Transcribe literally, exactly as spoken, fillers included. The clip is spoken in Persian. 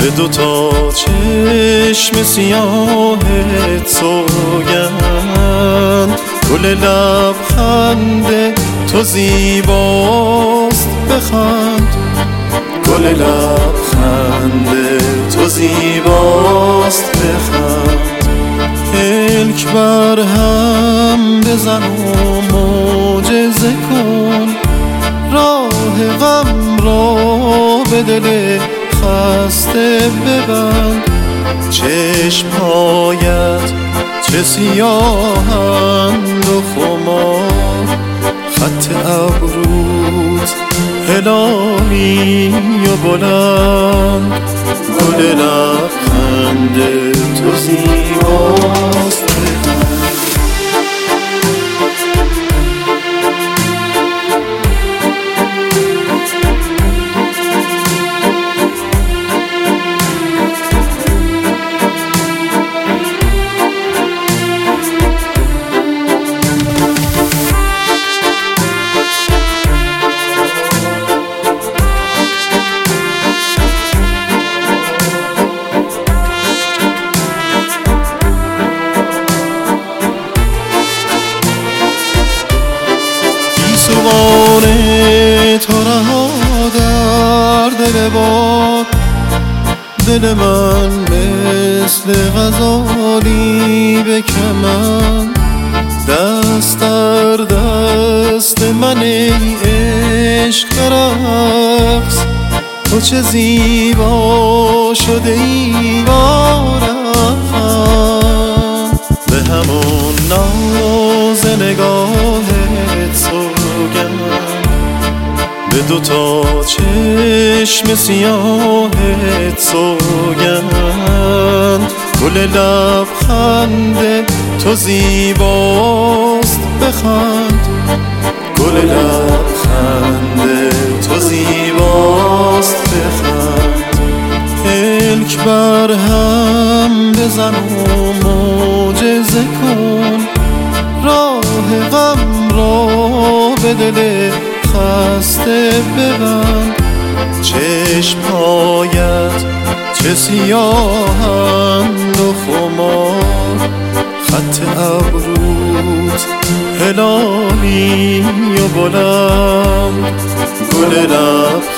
به دوتا چشم سیاهت سوگند. گل لبخند تو زیباست بخند، گل لبخند تو زیباست بخند. پلک بر هم بزن و معجزه کن، راه غم را به دل خسته ببند. چشمهایت چه سیاهند و خمار، خط ابروت هلالی و بلند. گل لبخند تو زیباست سوانه تو رها در دل باد. دل من مثل غزالی به کمند، دست در دست من ای عشق رقص. تو چه زیبا شده ای وارم، به همون ناز نگاهت سوگند. به دوتا چشم سیاهت سوگند. گل لبخند تو زیباست بخند، گل لبخند تو زیباست بخند. پلک بر هم بزن و معجزه کن، راه غم را به دل خسته ببند. چشمهایت چه سیاهند و خمار، خط ابروت هلالی و بلند. گل لب